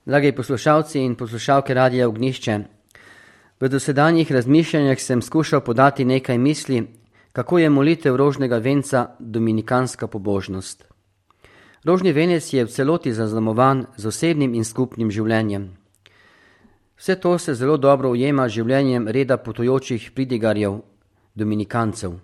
Dragi poslušalci in poslušalke Radia Ognjišče, v dosedanjih razmišljanjih sem skušal podati nekaj misli, kako je molitev rožnega venca dominikanska pobožnost. Rožni venec je v celoti zaznamovan z osebnim in skupnim življenjem. Vse to se zelo dobro ujema z življenjem reda potujočih pridigarjev, dominikancev.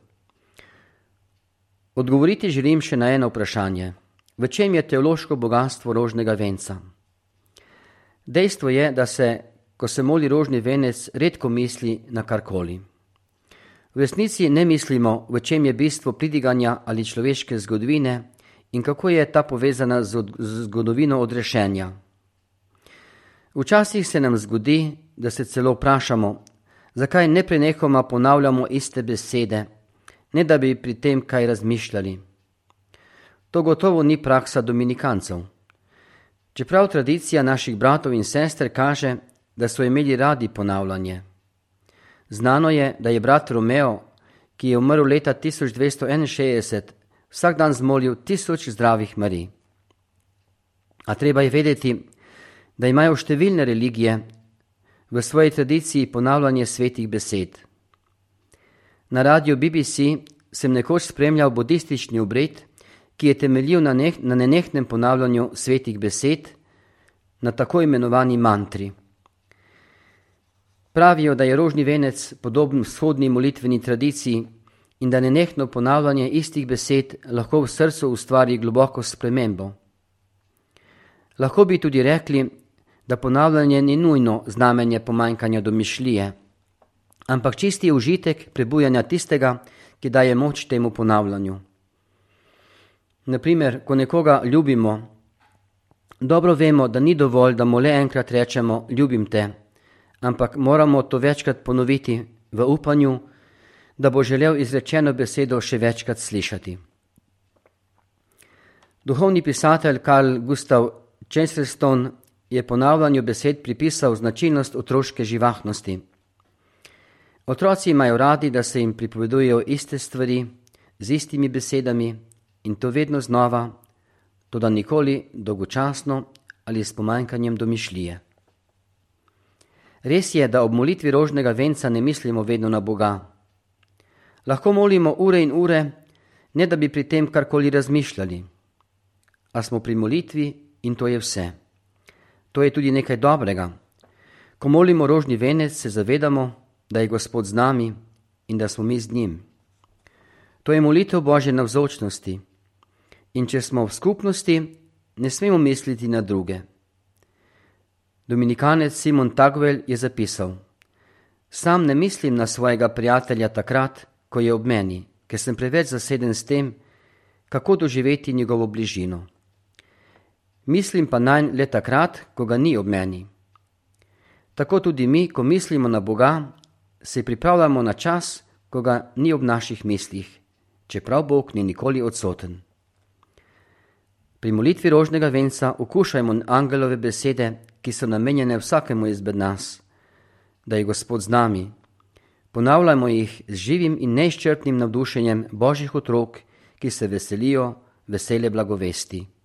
Odgovoriti želim še na eno vprašanje. V čem je teološko bogatstvo rožnega venca? Dejstvo je, da se, ko se moli rožni venec, redko misli na karkoli. V resnici ne mislimo, v čem je bistvo pridiganja ali človeške zgodovine in kako je ta povezana z zgodovino odrešenja. Včasih se nam zgodi, da se celo vprašamo, zakaj neprenehoma ponavljamo iste besede, ne da bi pri tem kaj razmišljali. To gotovo ni praksa dominikancev. Čeprav tradicija naših bratov in sester kaže, da so imeli radi ponavljanje. Znano je, da je brat Romeo, ki je umrl leta 1261, vsak dan zmolil 1000 zdravih Marij. A treba je vedeti, da imajo številne religije v svoji tradiciji ponavljanje svetih besed. Na radiju BBC sem nekoč spremljal budistični obred, ki je temeljil na nenehnem ponavljanju svetih besed, na tako imenovani mantri. Pravijo, da je rožni venec podoben vzhodni molitveni tradiciji in da nenehno ponavljanje istih besed lahko v srcu ustvari globoko spremembo. Lahko bi tudi rekli, da ponavljanje ni nujno znamenje pomanjkanja domišljije, ampak čisti užitek prebujanja tistega, ki daje moč temu ponavljanju. Naprimer, ko nekoga ljubimo, dobro vemo, da ni dovolj, da mu le enkrat rečemo ljubim te, ampak moramo to večkrat ponoviti v upanju, da bo želel izrečeno besedo še večkrat slišati. Duhovni pisatelj Carl Gustav Chesterton je ponavljanju besed pripisal značilnost otroške živahnosti. Otroci imajo radi, da se jim pripovedujejo iste stvari z istimi besedami in to vedno znova, toda nikoli dolgočasno ali s pomanjkanjem domišljije. Res je, da ob molitvi rožnega venca ne mislimo vedno na Boga. Lahko molimo ure in ure, ne da bi pri tem karkoli razmišljali. A smo pri molitvi in to je vse. To je tudi nekaj dobrega. Ko molimo rožni venec, se zavedamo, da je Gospod z nami in da smo mi z njim. To je molitev Božje navzočnosti. In če smo v skupnosti, ne smemo misliti na druge. Dominikanec Simon Tagwell je zapisal: Sam ne mislim na svojega prijatelja takrat, ko je ob meni, ker sem preveč zaseden s tem, kako doživeti njegovo bližino. Mislim pa nanj le takrat, ko ga ni ob meni. Tako tudi mi, ko mislimo na Boga, se pripravljamo na čas, ko ga ni ob naših mislih, čeprav Bog ni nikoli odsoten. Pri molitvi rožnega venca okušajmo angelove besede, ki so namenjene vsakemu izmed nas, da je Gospod z nami. Ponavljajmo jih z živim in neizčrpnim navdušenjem Božjih otrok, ki se veselijo vesele blagovesti.